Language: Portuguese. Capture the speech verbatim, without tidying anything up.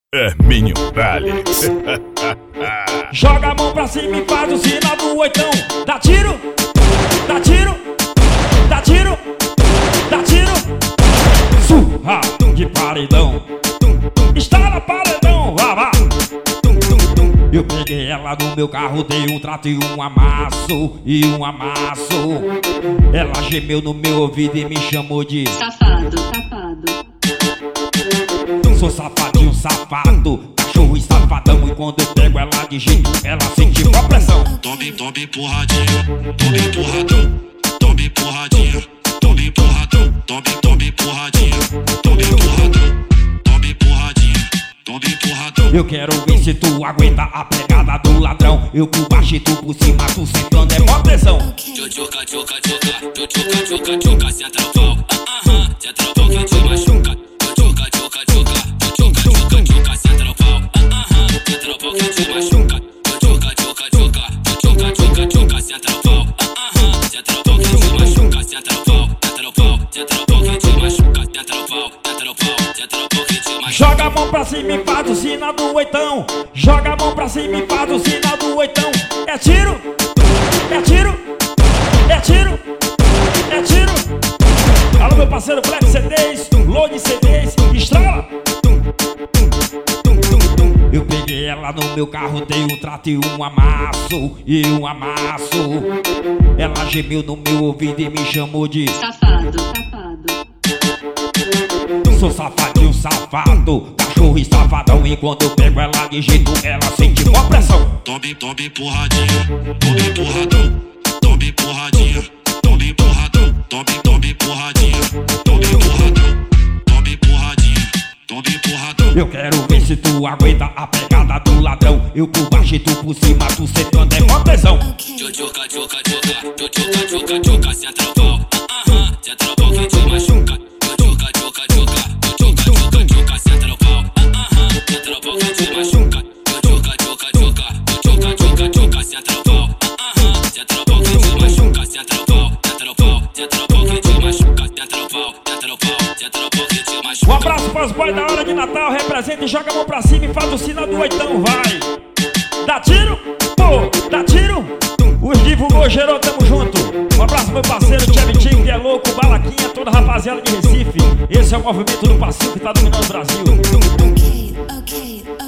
Hermínio Vale. Joga a mão pra cima e faz o sinal do oitão. Dá tiro, dá tiro, dá tiro, dá tiro. Surra de paredão, está na paredão, vá, vá. Eu peguei ela no meu carro, dei um trato e um amasso, e um amasso. Ela gemeu no meu ouvido e me chamou de safado, safado. Sou safadinho, safado, cachorro e safadão. E quando eu pego ela de jeito, ela sente uma pressão. Tome, tome empurradinho, tome empurradão, tome empurradinho, tome empurradão, tome, tome empurradinho, tome empurradão, tome empurradinho, tome empurradão. Eu quero ver se tu aguenta a pegada do ladrão. Eu por baixo e tu por cima, tu sentando é mó pressão. Tchuca, tchuca, tchuca, tchuca, tchuca, tchuca, senta no pau, aham, senta no pau que te machuca. Tchuca, tchuca, tchuca, tchuca, tchuca, tchuca, senta no pau, aham, senta no pau que te machuca. Tchuca, tchuca, tchuca, tchuca, tchuca, tchuca, senta no pau, aham, senta no pau que te machuca. Senta no pau, senta no pau, senta no pau que te machuca. Senta no pau, senta no pau, senta no pau que te machuca. Joga a mão pra cima e faz o sinal do oitão. Joga a mão pra cima e faz o sinal do oitão. É tiro, é tiro, é tiro, é tiro. Alô meu parceiro Black C Ds, Load C Ds, estrala. Eu peguei ela no meu carro, dei um trato e um amasso, e um amasso. Ela gemeu no meu ouvido e me chamou de Safado, safado. Sou safadinho, safado, cachorro e safadão. E quando eu pego ela de jeito, ela sente uma pressão. Tome, tome empurradinho, tome empurradão, tome empurradinho, tome empurradão, tome, tome empurradinho, tome empurradão, tome empurradinho, tome empurradão. Eu quero ver se tu aguenta a pegada do ladrão. Eu por baixo e tu por cima, tu sentando é mó pressão. Tchuca, tchuca, tchuca, tchuca, tchuca, tchuca, senta no pau, aham, senta no pau que te machuca. Tchuca, tchuca, tchuca, tchuca, tchuca, tchuca, senta no pau, aham, senta no pau que te machuca. Tchuca, tchuca, tchuca, tchuca, tchuca, tchuca, senta no pau, aham, senta no pau que te machuca. Senta no pau, senta no pau, senta no pau que te machuca. Senta no pau, senta no pau, senta no pau que te machuca. Um abraço pros boys da hora de Natal, representa e joga a mão pra cima e faz o sinal do oitão, vai. Dá tiro, pô, dá tiro. Os divulgou, gerou, tamo junto. Um abraço meu parceiro Tchevitinho, que é louco, Balaquinha, toda a rapaziada de Recife. Esse é o movimento do passinho que tá dominando o Brasil. Okay, okay.